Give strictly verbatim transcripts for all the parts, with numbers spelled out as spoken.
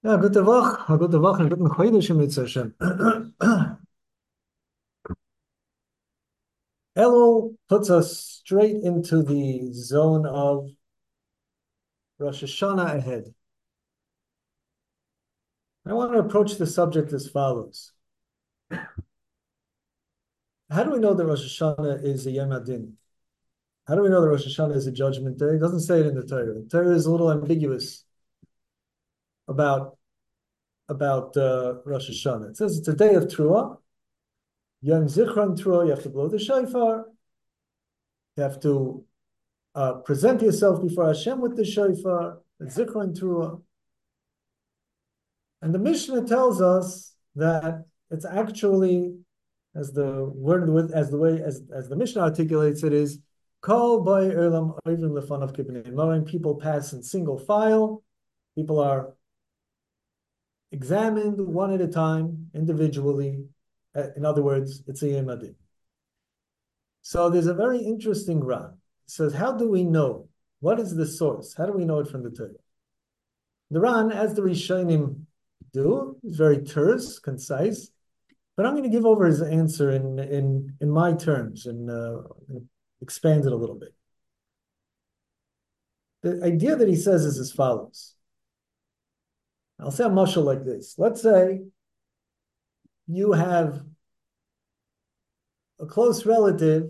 Ja, gute Woche, gute Woche, guten Chodesh mit Hashem. Elul puts us straight into the zone of Rosh Hashanah ahead. I want to approach the subject as follows. How do we know that Rosh Hashanah is a Yom Hadin? How do we know that Rosh Hashanah is a judgment day? It doesn't say it in the Torah. The Torah is a little ambiguous about, about uh, Rosh Hashanah. It says it's a day of Truah, Yom Zichron Truah, you have to blow the shofar, you have to uh, present yourself before Hashem with the shofar, the Zichron Truah. And the Mishnah tells us that it's actually, as the word as the way as, as the Mishnah articulates it, is Kol by Erlam Oivin Lefanav Kibnei. People pass in single file. People are examined one at a time, individually. In other words, it's a Yom Hadin. So there's a very interesting Ran. It says, how do we know? What is the source? How do we know it from the Torah? The Ran, as the Rishonim do, is very terse, concise, but I'm going to give over his answer in in in my terms and uh, expand it a little bit. The idea that he says is as follows. I'll say a mashal like this. Let's say you have a close relative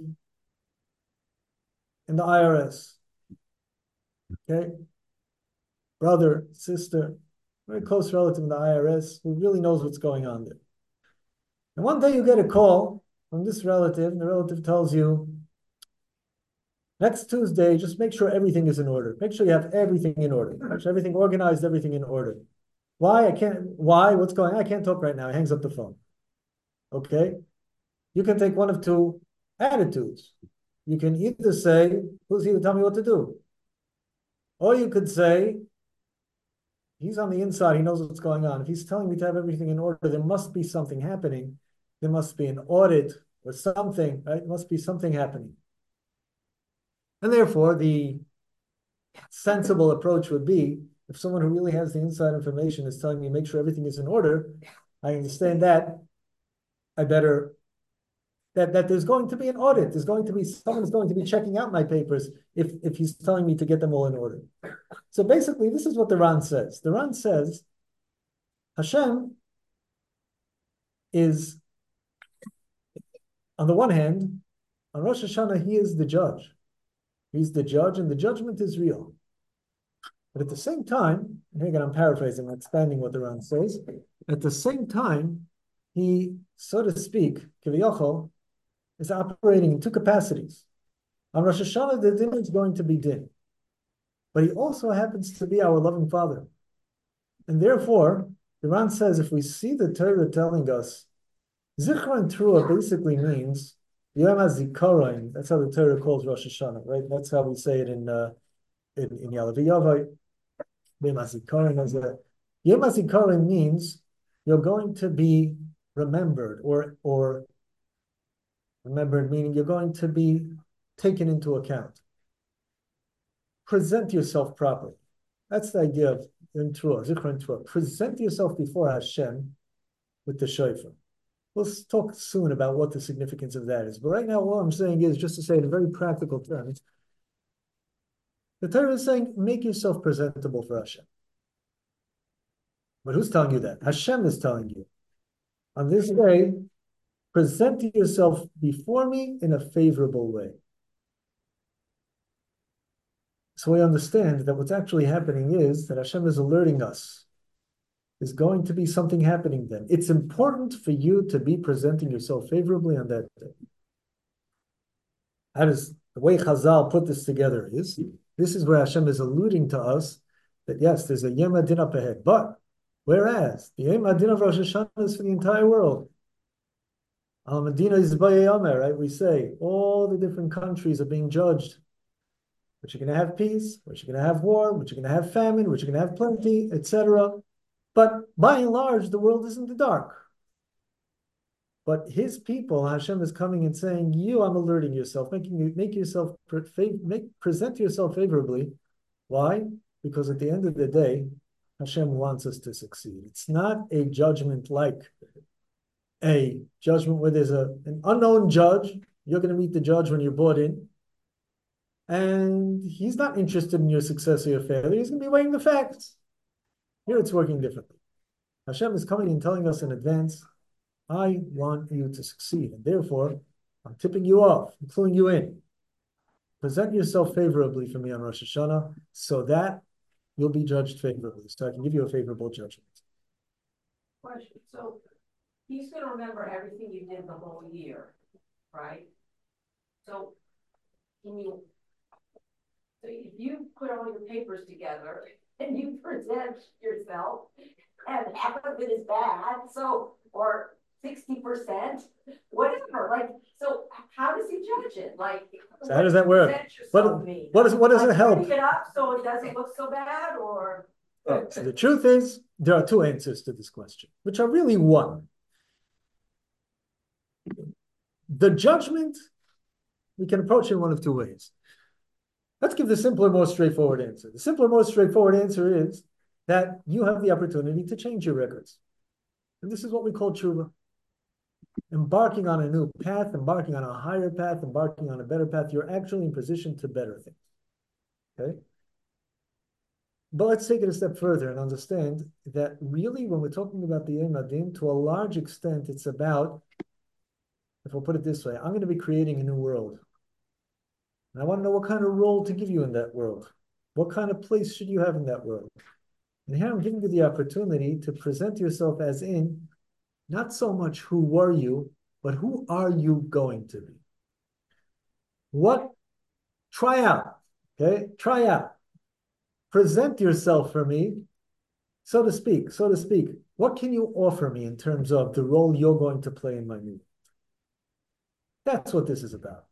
in the I R S, okay? Brother, sister, very close relative in the I R S who really knows what's going on there. And one day you get a call from this relative, and the relative tells you, next Tuesday, just make sure everything is in order. Make sure you have everything in order. Make sure everything organized, everything in order. Why? I can't, why? What's going on? I can't talk right now. He hangs up the phone. Okay? You can take one of two attitudes. You can either say, who's he to tell me what to do? Or you could say, he's on the inside, he knows what's going on. If he's telling me to have everything in order, there must be something happening. There must be an audit or something, right? There must be something happening. And therefore, the sensible approach would be, if someone who really has the inside information is telling me, make sure everything is in order, I understand that, I better, that, that there's going to be an audit. There's going to be, someone's going to be checking out my papers if, if he's telling me to get them all in order. So basically, this is what the Ran says. The Ran says, Hashem is, on the one hand, on Rosh Hashanah, he is the judge. He's the judge, and the judgment is real. But at the same time, and here again I'm paraphrasing, I'm expanding what the Ran says, at the same time, he, so to speak, Kiviyachol, is operating in two capacities. On Rosh Hashanah, the din is going to be din. But he also happens to be our loving Father. And therefore, the Ran says, if we see the Torah telling us, Zichron Truah basically means Yom HaZikaron. That's how the Torah calls Rosh Hashanah, right? That's how we say it in uh, in, in Yalav Yavai. Yom HaZikaron is a Yom HaZikaron means you're going to be remembered, or or remembered meaning you're going to be taken into account. Present yourself properly. That's the idea of in Truah, Zichron Truah. Present yourself before Hashem with the shofar. We'll talk soon about what the significance of that is. But right now, all I'm saying is, just to say it in very practical terms, the Torah is saying, make yourself presentable for Hashem. But who's telling you that? Hashem is telling you. On this day, present yourself before me in a favorable way. So we understand that what's actually happening is that Hashem is alerting us. There's going to be something happening then. It's important for you to be presenting yourself favorably on that day. How does the way Chazal put this together is, this is where Hashem is alluding to us that yes, there's a Yom Hadin up ahead. But whereas the Yom Hadin of Rosh Hashanah is for the entire world. Al Medina is Bayayamer, right? We say all the different countries are being judged. Which you're going to have peace, which you're going to have war, which you're going to have famine, which you're going to have plenty, et cetera. But by and large, the world is in the dark. But his people, Hashem is coming and saying, you, I'm alerting yourself, making you make yourself make present yourself favorably. Why? Because at the end of the day, Hashem wants us to succeed. It's not a judgment like a judgment where there's a, an unknown judge. You're going to meet the judge when you're brought in. And he's not interested in your success or your failure. He's going to be weighing the facts. Here it's working differently. Hashem is coming and telling us in advance, I want you to succeed. And therefore, I'm tipping you off, I'm cluing you in. Present yourself favorably for me on Rosh Hashanah so that you'll be judged favorably. So I can give you a favorable judgment. Question. So he's going to remember everything you did the whole year, right? So can you, so if you put all your papers together and you present yourself and half of it is bad, so, or sixty percent, whatever, like, so how does he judge it? Like, so how does that work? What, what, is, what does like, it help? It up so it doesn't look so bad, or? Oh, so the truth is, there are two answers to this question, which are really one. The judgment, we can approach in one of two ways. Let's give the simpler, more straightforward answer. The simpler, more straightforward answer is that you have the opportunity to change your records. And this is what we call tshuva. Embarking on a new path, embarking on a higher path, embarking on a better path, you're actually in position to better things. Okay? But let's take it a step further and understand that really when we're talking about the Yom Adin, to a large extent, it's about, if we'll put it this way, I'm going to be creating a new world. And I want to know what kind of role to give you in that world. What kind of place should you have in that world? And here I'm giving you the opportunity to present yourself as in, not so much who were you, but who are you going to be? What? Try out, okay? Try out. Present yourself for me, so to speak, so to speak. What can you offer me in terms of the role you're going to play in my new world? That's what this is about.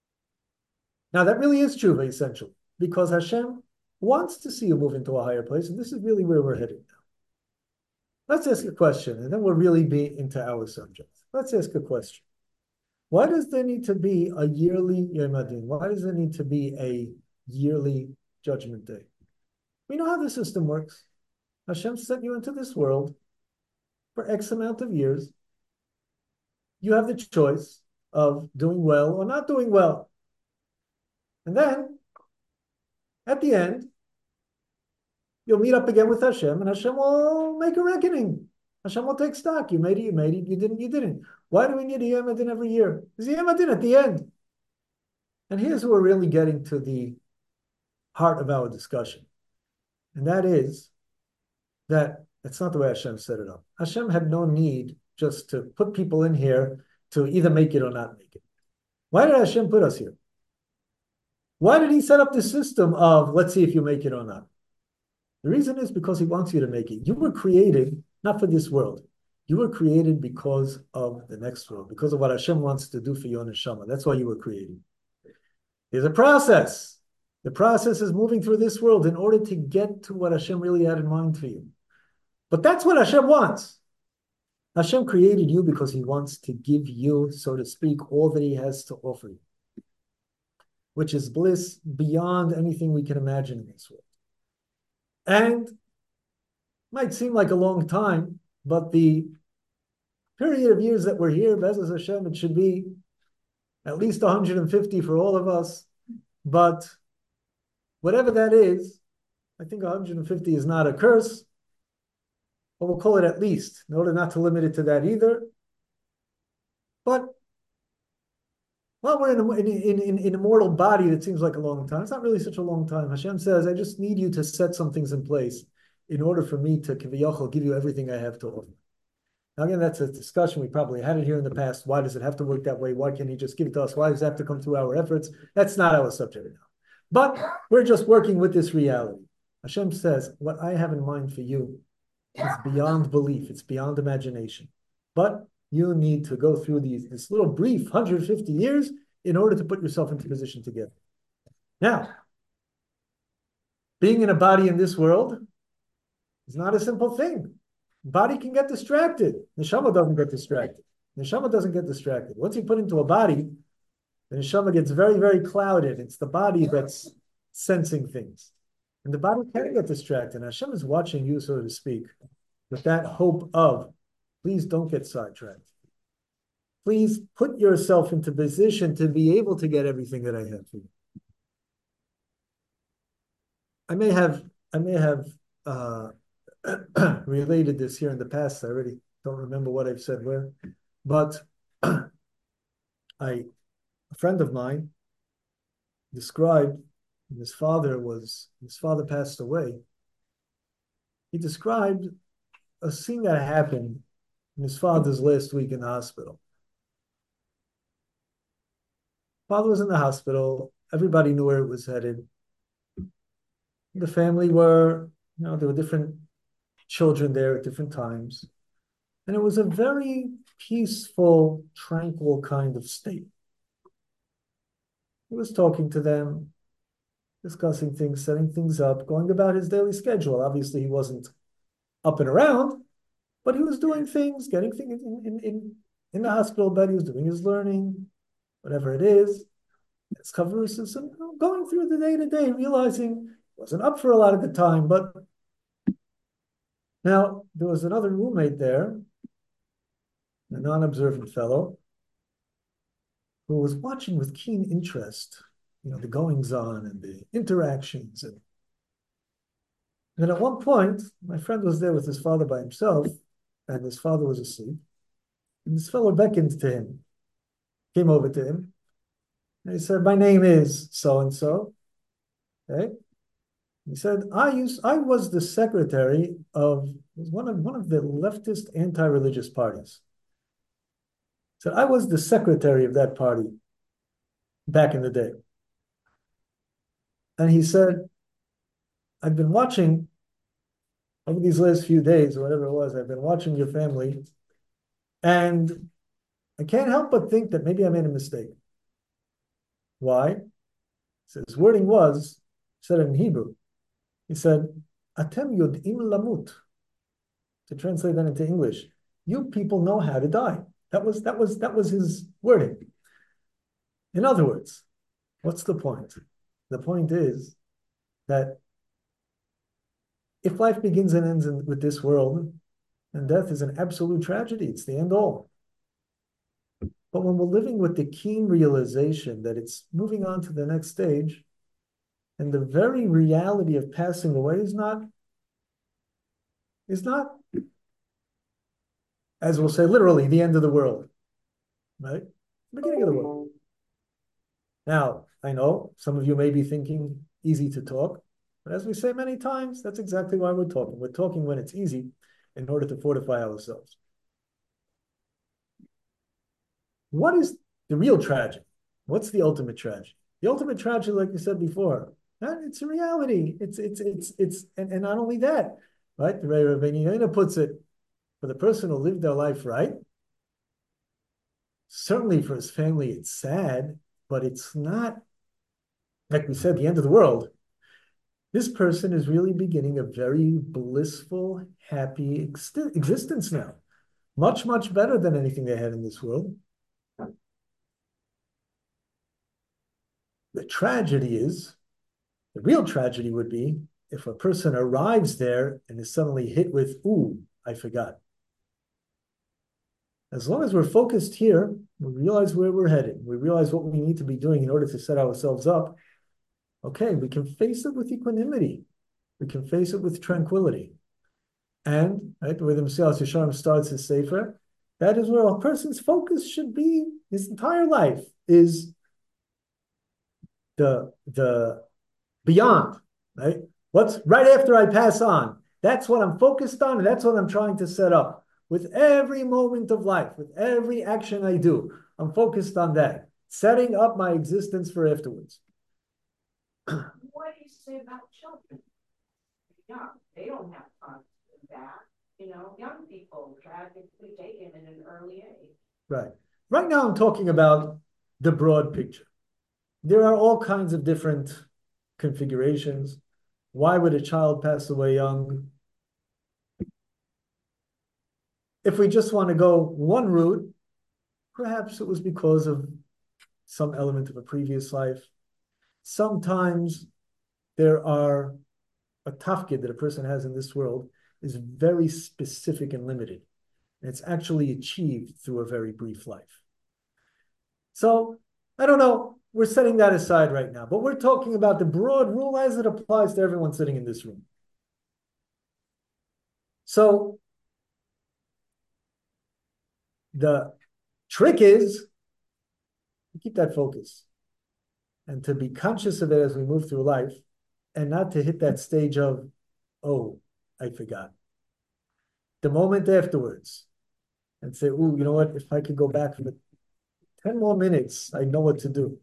Now, that really is tshuva, essentially, because Hashem wants to see you move into a higher place, and this is really where we're headed now. Let's ask a question, and then we'll really be into our subject. Let's ask a question. Why does there need to be a yearly Yom Adin? Why does there need to be a yearly judgment day? We know how the system works. Hashem sent you into this world for X amount of years. You have the choice of doing well or not doing well. And then, at the end, you'll meet up again with Hashem, and Hashem will make a reckoning. Hashem will take stock. You made it, you made it, you didn't, you didn't. Why do we need a Yom Adin every year? There's a Yom Adin at the end. And here's where we're really getting to the heart of our discussion. And that is that it's not the way Hashem set it up. Hashem had no need just to put people in here to either make it or not make it. Why did Hashem put us here? Why did he set up this system of, let's see if you make it or not? The reason is because he wants you to make it. You were created not for this world. You were created because of the next world, because of what Hashem wants to do for your neshama. That's why you were created. There's a process. The process is moving through this world in order to get to what Hashem really had in mind for you. But that's what Hashem wants. Hashem created you because he wants to give you, so to speak, all that he has to offer you, which is bliss beyond anything we can imagine in this world. And it might seem like a long time, but the period of years that we're here, Be'ezus Hashem, it should be at least one hundred fifty for all of us. But whatever that is, I think one hundred fifty is not a curse, but we'll call it at least, in order not to limit it to that either. But well, we're in a, in, in, in a mortal body that seems like a long time. It's not really such a long time. Hashem says, I just need you to set some things in place in order for me to kiviyachol, give you everything I have to offer. Now, again, that's a discussion. We probably had it here in the past. Why does it have to work that way? Why can't he just give it to us? Why does it have to come through our efforts? That's not our subject now. But we're just working with this reality. Hashem says, what I have in mind for you is beyond belief. It's beyond imagination. But you need to go through these this little brief one hundred fifty years in order to put yourself into position to get it. Now, being in a body in this world is not a simple thing. Body can get distracted. Neshama doesn't get distracted. Neshama doesn't get distracted. Once you put into a body, the neshama gets very, very clouded. It's the body that's sensing things. And the body can get distracted. Hashem is watching you, so to speak, with that hope of, please don't get sidetracked. Please put yourself into position to be able to get everything that I have for you. I may have, I may have uh, related this here in the past. I already don't remember what I've said where, but I, a friend of mine described, his father was, his father passed away. He described a scene that happened in his father's last week in the hospital. Father was in the hospital. Everybody knew where it was headed. The family were, you know, there were different children there at different times. And it was a very peaceful, tranquil kind of state. He was talking to them, discussing things, setting things up, going about his daily schedule. Obviously, he wasn't up and around, but he was doing things, getting things in, in, in, in the hospital bed. He was doing his learning, whatever it is. His kavrusis, and going through the day to day, realizing he wasn't up for a lot of the time. But now there was another roommate there, a non-observant fellow, who was watching with keen interest, you know, the goings on and the interactions. And then at one point, my friend was there with his father by himself, and his father was asleep. And this fellow beckoned to him, came over to him, and he said, "My name is so-and-so." Okay. He said, I used, I was the secretary of one of one of the leftist anti-religious parties. He said, I was the secretary of that party back in the day. And he said, I've been watching over these last few days, or whatever it was, I've been watching your family, and I can't help but think that maybe I made a mistake. Why? So his wording was, he said it in Hebrew. He said, Atem yod'im lamut. To translate that into English, you people know how to die. That was that was that was his wording. In other words, what's the point? The point is that if life begins and ends in, with this world, and death is an absolute tragedy, it's the end all. But when we're living with the keen realization that it's moving on to the next stage, and the very reality of passing away is not, is not, as we'll say, literally the end of the world, right? Beginning of the world. Now, I know some of you may be thinking easy to talk, but as we say many times, that's exactly why we're talking. We're talking when it's easy in order to fortify ourselves. What is the real tragedy? What's the ultimate tragedy? The ultimate tragedy, like you said before, it's a reality. It's, it's, it's, it's, and, and not only that, right? The Rebbe Rabbeinu Yonah puts it, for the person who lived their life right, certainly for his family, it's sad, but it's not, like we said, the end of the world. This person is really beginning a very blissful, happy ex existence now. Much, much better than anything they had in this world. The tragedy is, the real tragedy would be if a person arrives there and is suddenly hit with, ooh, I forgot. As long as we're focused here, we realize where we're headed. We realize what we need to be doing in order to set ourselves up. Okay, we can face it with equanimity. We can face it with tranquility. And, right, the way the Mesilas Yesharim starts his Sefer, that is where a person's focus should be his entire life, is the, the beyond, right? What's right after I pass on? That's what I'm focused on, and that's what I'm trying to set up. With every moment of life, with every action I do, I'm focused on that, setting up my existence for afterwards. What do you say about children? Yeah, they don't have time to do that. You know, young people tragically taken at an early age. Right. Right now, I'm talking about the broad picture. There are all kinds of different configurations. Why would a child pass away young? If we just want to go one route, perhaps it was because of some element of a previous life. Sometimes there are a tafkid that a person has in this world is very specific and limited. And it's actually achieved through a very brief life. So I don't know. We're setting that aside right now, but we're talking about the broad rule as it applies to everyone sitting in this room. So the trick is to keep that focus and to be conscious of it as we move through life and not to hit that stage of, oh, I forgot. The moment afterwards and say, oh, you know what? If I could go back for ten more minutes, I know what to do.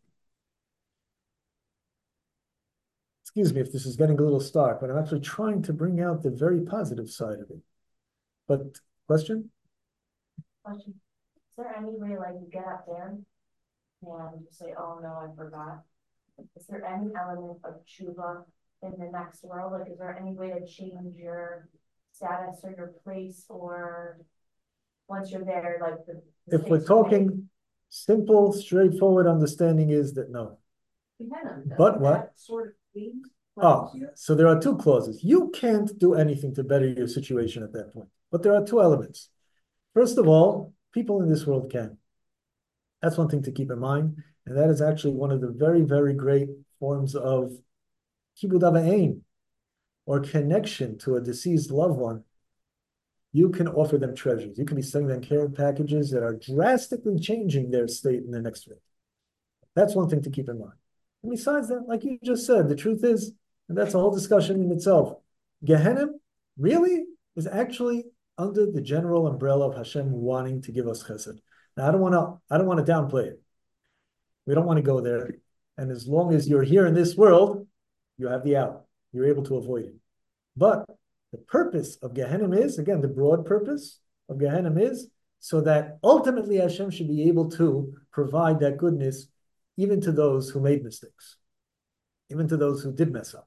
Excuse me if this is getting a little stark, but I'm actually trying to bring out the very positive side of it. But question? Question. Is there any way like you get up there and you say, oh no, I forgot? Is there any element of tshuva in the next world? Like, is there any way to change your status or your place, or once you're there, like the if we're talking simple, straightforward understanding is that no. But what? Sort of thing. Oh, so there are two clauses. You can't do anything to better your situation at that point. But there are two elements. First of all, people in this world can. That's one thing to keep in mind. And that is actually one of the very, very great forms of kibud av va'ein, or connection to a deceased loved one. You can offer them treasures. You can be sending them care packages that are drastically changing their state in the next week. That's one thing to keep in mind. And besides that, like you just said, the truth is, and that's a whole discussion in itself, Gehenna really is actually under the general umbrella of Hashem wanting to give us chesed. Now, I don't want to, I don't want to downplay it. We don't want to go there. And as long as you're here in this world, you have the out. You're able to avoid it. But the purpose of Gehenna is, again, the broad purpose of Gehenna is so that ultimately Hashem should be able to provide that goodness even to those who made mistakes, even to those who did mess up.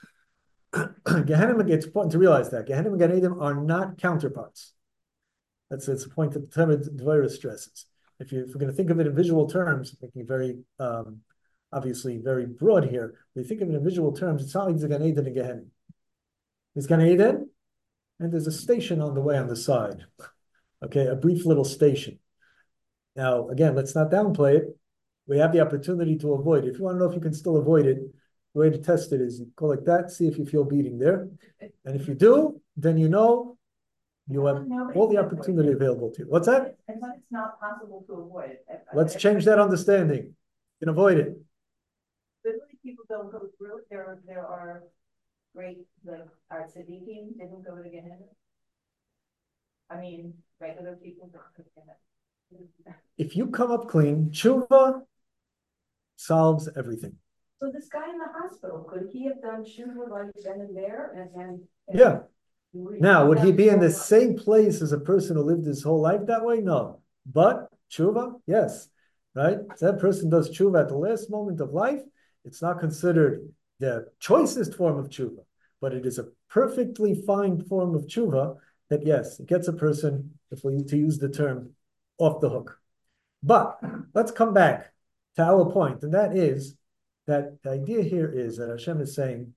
Gehenna, it's important to realize that Gehenna and Gan Eden are not counterparts. That's, that's a point that Dvorah stresses. If, you, if we're going to think of it in visual terms, making very, um, obviously very broad here, we think of it in visual terms, it's not like there's Gan Eden and Gehenna. There's Gan Eden, and there's a station on the way on the side. Okay, a brief little station. Now, again, let's not downplay it. We have the opportunity to avoid it. If you want to know if you can still avoid it, the way to test it is you go like that, see if you feel beating there. And if you do, then you know you have all the opportunity available to you. What's that? And but it's not possible to avoid it. Let's change that understanding. You can avoid it. Literally, people don't go through it. There, there are great, like our tzaddikim didn't go to Gehenna. I mean, regular people don't go to Gehenna. If you come up clean, tshuva solves everything. So this guy in the hospital, could he have done tshuva like then and there, and then? And yeah. Now, would he be in the same place as a person who lived his whole life that way? No. But tshuva, yes. Right? So that person does tshuva at the last moment of life. It's not considered the choicest form of tshuva, but it is a perfectly fine form of tshuva that, yes, it gets a person, if we to use the term, off the hook. But let's come back to our point, and that is that the idea here is that Hashem is saying,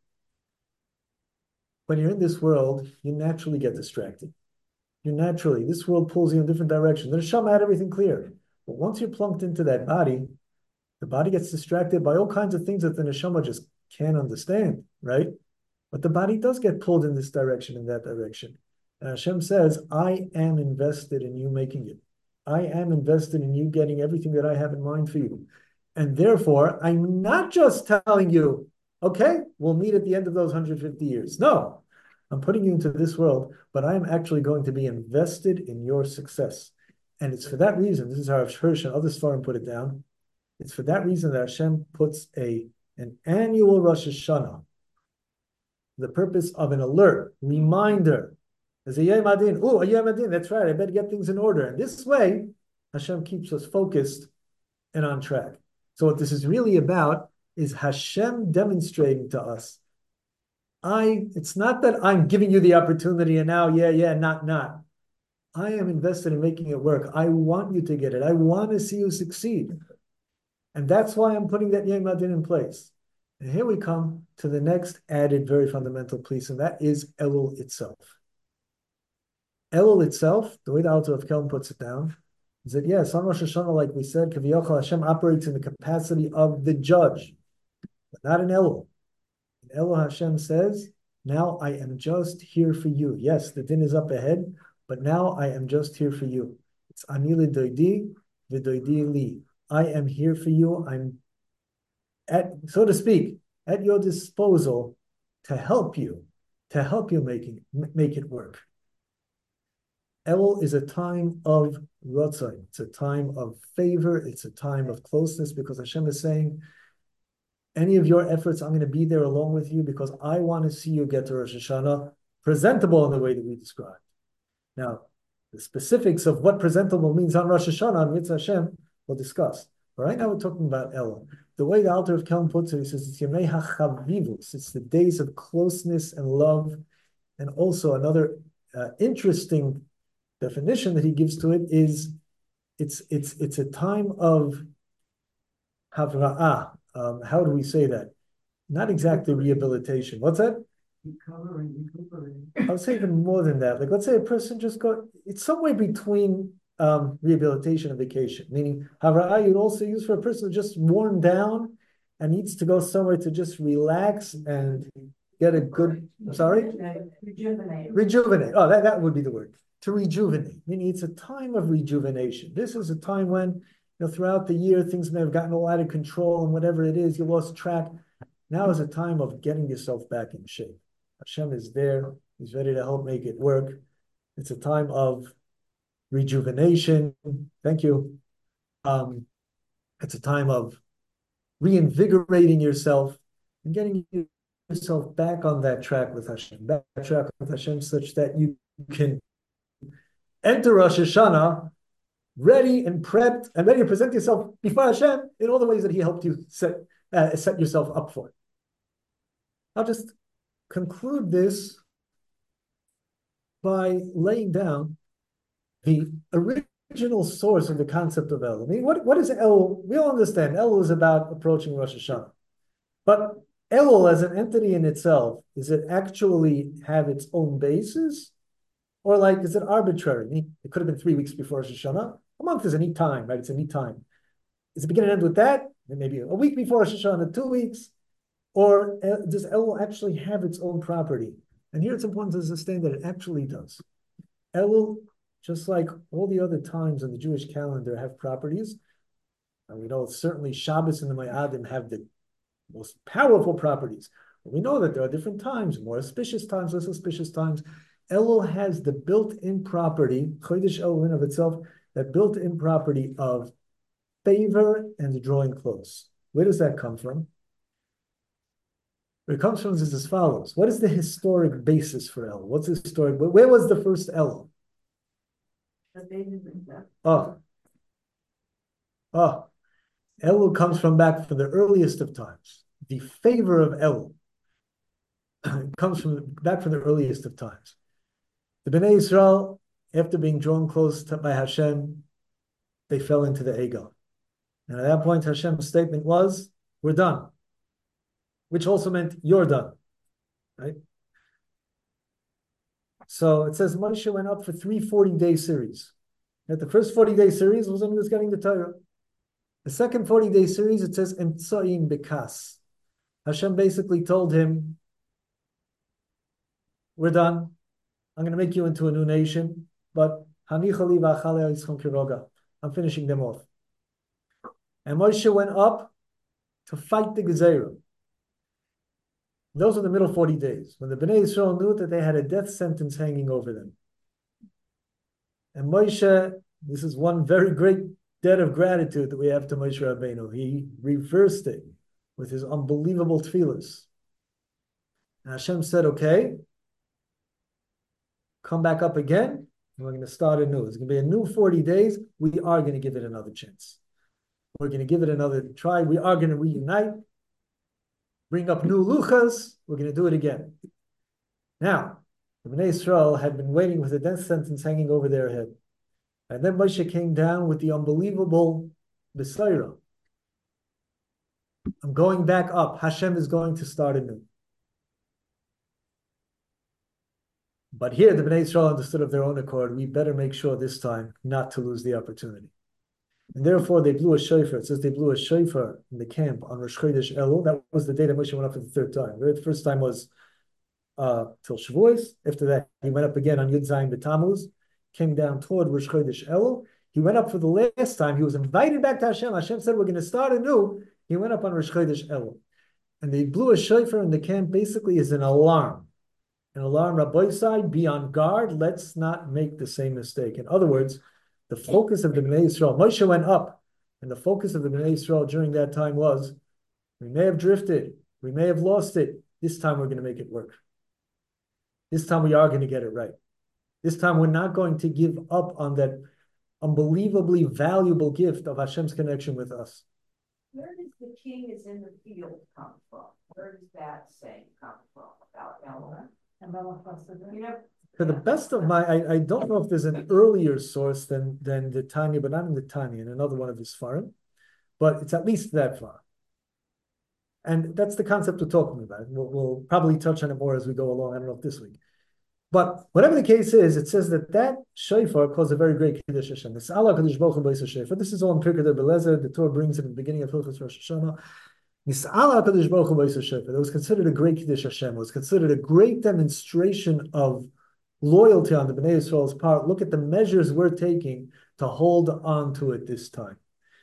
when you're in this world, you naturally get distracted. You naturally, this world pulls you in different directions. The Neshama had everything clear. But once you're plunked into that body, the body gets distracted by all kinds of things that the Neshama just can't understand, right? But the body does get pulled in this direction, in that direction. And Hashem says, I am invested in you making it. I am invested in you getting everything that I have in mind for you. And therefore, I'm not just telling you, okay, we'll meet at the end of those one hundred fifty years. No, I'm putting you into this world, but I'm actually going to be invested in your success. And it's for that reason, this is how Hirsch and other Sfarim put it down, it's for that reason that Hashem puts a, an annual Rosh Hashanah, the purpose of an alert, reminder, as a Yom Adin. Oh, a Yom Adin, that's right, I better get things in order. And this way, Hashem keeps us focused and on track. So what this is really about is Hashem demonstrating to us, I, it's not that I'm giving you the opportunity and now, yeah, yeah, not, not. I am invested in making it work. I want you to get it. I want to see you succeed. And that's why I'm putting that Yom Adin in place. And here we come to the next added very fundamental piece, and that is Elul itself. Elul itself, the way the Alter of Kelm puts it down, is that yes, on Rosh Hashanah, like we said, Kaviyachal Hashem operates in the capacity of the judge, but not in Elul. In Elul, Hashem says, now I am just here for you. Yes, the din is up ahead, but now I am just here for you. It's ani l'doidi v'doidi li. I am here for you. I'm at, so to speak, at your disposal to help you, to help you making make it work. Elul is a time of ratzon. It's a time of favor. It's a time of closeness because Hashem is saying, any of your efforts, I'm going to be there along with you because I want to see you get to Rosh Hashanah presentable in the way that we described. Now, the specifics of what presentable means on Rosh Hashanah, Mitzvah Hashem, we'll discuss. But right now we're talking about Elul. The way the Alter of Kelm puts it, he says, it's Yemei HaChavivus. It's the days of closeness and love. And also another uh, interesting definition that he gives to it is it's it's it's a time of havra'ah. Um, how do we say that? Not exactly rehabilitation. What's that? Recovering, recuperating. I would say even more than that. Like, let's say a person just go, it's somewhere between um, rehabilitation and vacation. Meaning, havra'ah you'd also use for a person who's just worn down and needs to go somewhere to just relax and get a good, I'm sorry? Rejuvenate. Rejuvenate. Oh, that, that would be the word. To rejuvenate. Meaning it's a time of rejuvenation. This is a time when, you know, throughout the year, things may have gotten a lot out of control and whatever it is, you lost track. Now is a time of getting yourself back in shape. Hashem is there. He's ready to help make it work. It's a time of rejuvenation. Thank you. Um, it's a time of reinvigorating yourself and getting yourself back on that track with Hashem, back on track with Hashem such that you can enter Rosh Hashanah ready and prepped and ready to present yourself before Hashem in all the ways that He helped you set, uh, set yourself up for. I'll just conclude this by laying down the original source of the concept of Elul. I mean, what, what is Elul? We all understand Elul is about approaching Rosh Hashanah. But Elul as an entity in itself, does it actually have its own basis? Or like, is it arbitrary? It could have been three weeks before Rosh Hashanah. A month is a neat time, right? It's a neat time. Is it begin and end with that? Maybe a week before Rosh Hashanah, two weeks? Or does Elul actually have its own property? And here it's important to understand that it actually does. Elul, just like all the other times in the Jewish calendar, have properties. And we know certainly Shabbos and the Moadim have the most powerful properties. But we know that there are different times, more auspicious times, less auspicious times. Elul has the built-in property, Chodesh Elul in of itself, that built-in property of favor and drawing close. Where does that come from? Where it comes from is as follows. What is the historic basis for Elul? What's the historic? Where was the first Elul? Oh. Oh. Elul comes from back from the earliest of times. The favor of Elul comes from back from the earliest of times. The Bnei Yisrael, after being drawn close to, by Hashem, they fell into the ego. And at that point, Hashem's statement was, we're done. Which also meant, you're done. Right? So it says Moshe went up for three forty-day series. At the first forty-day series was when he was getting the Torah. The second forty-day series, it says, Emtsoim Bekas. Hashem basically told him, we're done. I'm going to make you into a new nation, but I'm finishing them off. And Moshe went up to fight the Gezerah. Those were the middle forty days, when the Bnei Yisrael knew that they had a death sentence hanging over them. And Moshe, this is one very great debt of gratitude that we have to Moshe Rabbeinu. He reversed it with his unbelievable tefillas. And Hashem said, okay, come back up again, and we're going to start anew. It's going to be a new forty days. We are going to give it another chance. We're going to give it another try. We are going to reunite, bring up new luchas. We're going to do it again. Now, the Bnei Yisrael had been waiting with a death sentence hanging over their head. And then Moshe came down with the unbelievable Besaira. I'm going back up. Hashem is going to start anew. But here, the Bnei Yisrael understood of their own accord, we better make sure this time not to lose the opportunity. And therefore, they blew a shofar. It says they blew a shofar in the camp on Rosh Chodesh Elul. That was the day that Moshe went up for the third time. Right? The first time was uh, till Shavuos. After that, he went up again on Yud Zayin B'Tammuz, came down toward Rosh Chodesh Elul. He went up for the last time. He was invited back to Hashem. Hashem said, we're going to start anew. He went up on Rosh Chodesh Elul. And they blew a shofar in the camp basically as an alarm. An alarm, Rabbi side, be on guard. Let's not make the same mistake. In other words, the focus of the Bnei Yisrael, Moshe went up, and the focus of the Bnei Yisrael during that time was, we may have drifted, we may have lost it. This time we're going to make it work. This time we are going to get it right. This time we're not going to give up on that unbelievably valuable gift of Hashem's connection with us. Where does the king is in the field come from? Where does that saying come from about Ella? You know, To the best of my, I, I don't know if there's an earlier source than, than the Tanya, but not in the Tanya, in another one of his Sfarim, but it's at least that far. And that's the concept we're talking about. We'll, we'll probably touch on it more as we go along. I don't know if this week. But whatever the case is, it says that that shofar caused a very great Kiddush Hashem. This Allah Kadosh Baruch Hu B'Yisrael shofar. This is all in Pirkei Belezer. The Torah brings it in the beginning of Hilchos Rosh Hashanah. Nis'ala HaKadosh Baruch Hu B'Yisrael shofar. That was considered a great Kiddush Hashem. It was considered a great demonstration of loyalty on the Bnei Yisrael's part. Look at the measures we're taking to hold on to it this time.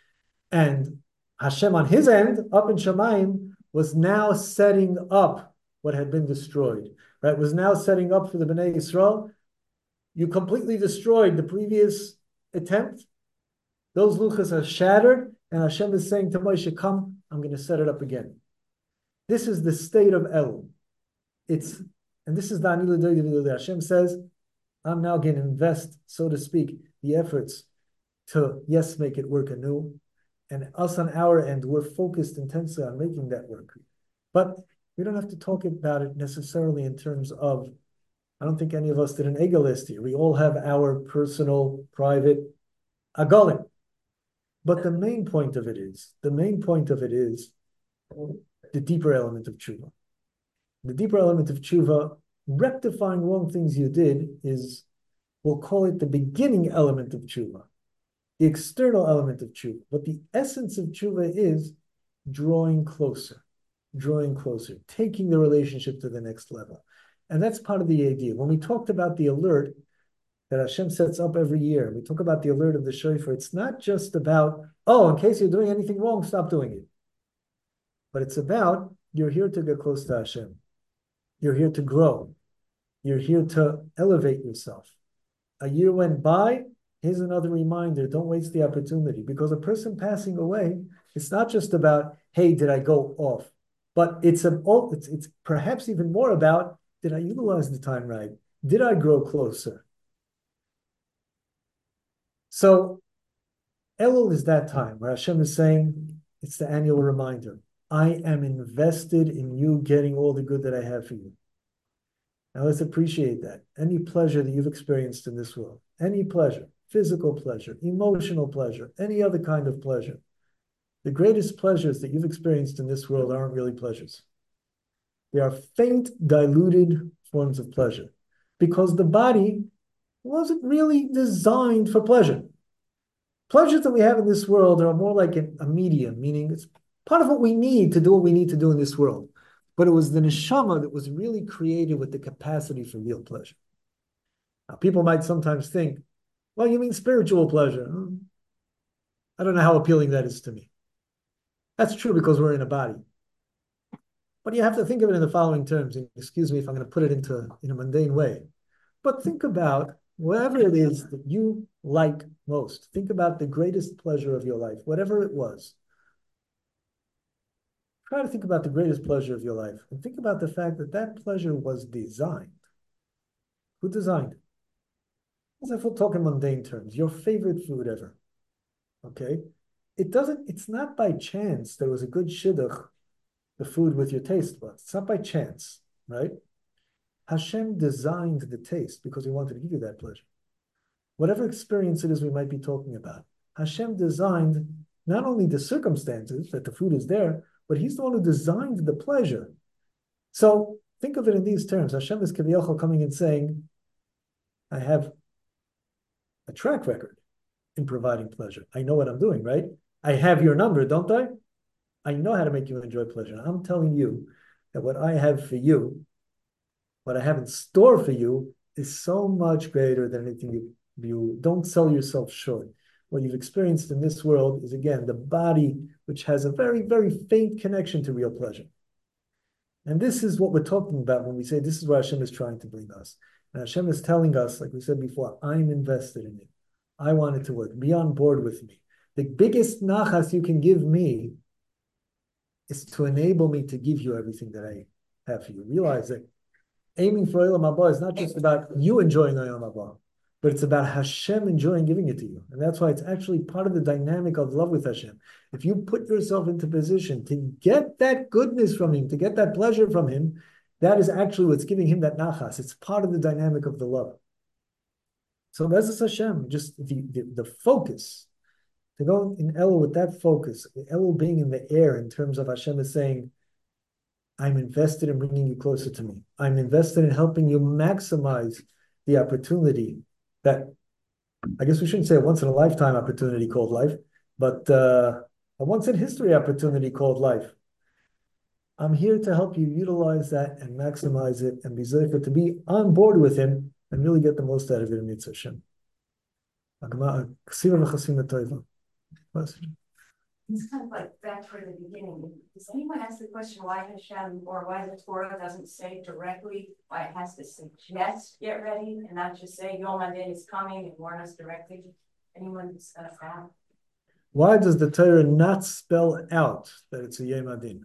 And Hashem on his end, up in Shamayim, was now setting up what had been destroyed. Right? Was now setting up for the Bnei Yisrael. You completely destroyed the previous attempt. Those luchas are shattered, and Hashem is saying to Moshe, come, I'm going to set it up again. This is the state of Elul. It's, and this is the Anila Doidah. Hashem says, I'm now going to invest, so to speak, the efforts to, yes, make it work anew. And us on our end, we're focused intensely on making that work. But we don't have to talk about it necessarily in terms of, I don't think any of us did an Ega list here. We all have our personal, private agolim. But the main point of it is, the main point of it is the deeper element of tshuva. The deeper element of tshuva, rectifying wrong things you did, is, we'll call it the beginning element of tshuva, the external element of tshuva. But the essence of tshuva is drawing closer, drawing closer, taking the relationship to the next level. And that's part of the idea. When we talked about the alert that Hashem sets up every year, we talk about the alert of the shofar, it's not just about, oh, in case you're doing anything wrong, stop doing it. But it's about, you're here to get close to Hashem. You're here to grow. You're here to elevate yourself. A year went by, here's another reminder, don't waste the opportunity. Because a person passing away, it's not just about, hey, did I go off? But it's, a, it's, it's perhaps even more about, did I utilize the time right? Did I grow closer? So, Elul is that time where Hashem is saying, it's the annual reminder. I am invested in you getting all the good that I have for you. Now let's appreciate that. Any pleasure that you've experienced in this world, any pleasure, physical pleasure, emotional pleasure, any other kind of pleasure, the greatest pleasures that you've experienced in this world aren't really pleasures. They are faint, diluted forms of pleasure because the body wasn't really designed for pleasure. Pleasures that we have in this world are more like a medium, meaning it's part of what we need to do what we need to do in this world. But it was the neshama that was really created with the capacity for real pleasure. Now, people might sometimes think, well, you mean spiritual pleasure. I don't know how appealing that is to me. That's true because we're in a body. But you have to think of it in the following terms. And excuse me if I'm going to put it into in a mundane way. But think about whatever it is that you like most. Think about the greatest pleasure of your life, whatever it was. Try to think about the greatest pleasure of your life. And think about the fact that that pleasure was designed. Who designed it? As if we're talking mundane terms, your favorite food ever. Okay? It doesn't, it's not by chance there was a good shidduch, the food with your taste buds. It's not by chance, right? Hashem designed the taste because he wanted to give you that pleasure. Whatever experience it is we might be talking about, Hashem designed not only the circumstances that the food is there, but he's the one who designed the pleasure. So think of it in these terms. Hashem is Kaviyachol coming and saying, I have a track record in providing pleasure. I know what I'm doing, right? I have your number, don't I? I know how to make you enjoy pleasure. I'm telling you that what I have for you, what I have in store for you, is so much greater than anything you, you don't sell yourself short. What you've experienced in this world is, again, the body, which has a very, very faint connection to real pleasure. And this is what we're talking about when we say this is where Hashem is trying to bring us. And Hashem is telling us, like we said before, I'm invested in it. I want it to work. Be on board with me. The biggest nachas you can give me is to enable me to give you everything that I have for you. Realize that aiming for Olam Haba is not just about you enjoying Olam Haba, but it's about Hashem enjoying giving it to you. And that's why it's actually part of the dynamic of love with Hashem. If you put yourself into position to get that goodness from Him, to get that pleasure from Him, that is actually what's giving Him that nachas. It's part of the dynamic of the love. So that's Hashem, just the, the, the focus. To go in Elul with that focus, Elul being in the air in terms of Hashem is saying, I'm invested in bringing you closer to me. I'm invested in helping you maximize the opportunity that, I guess we shouldn't say a once-in-a-lifetime opportunity called life, but uh, a once-in-history opportunity called life. I'm here to help you utilize that and maximize it and be zeichet to be on board with Him and really get the most out of it in Mitzvah Hashem. It's kind of like back for the beginning. Does anyone ask the question why Hashem or why the Torah doesn't say directly, why it has to suggest get ready and not just say Yom Hadin is coming and warn us directly? Anyone discuss that? Why does the Torah not spell out that it's a Yom Hadin?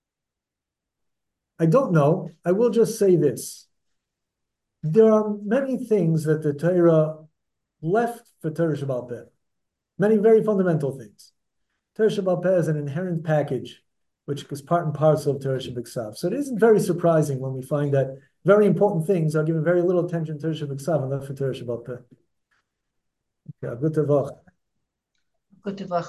I don't know. I will just say this. There are many things that the Torah left for Torah Shebaal Peh. Many very fundamental things. Torah Shebaal Peh is an inherent package, which is part and parcel of Torah Shebiksav. So it isn't very surprising when we find that very important things are given very little attention to Torah Shebiksav and left for Torah Shebaal Peh. Okay, good tevach. Good tevach.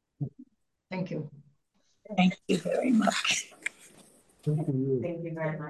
Thank you. Thank you very much. Thank you. Thank you very much.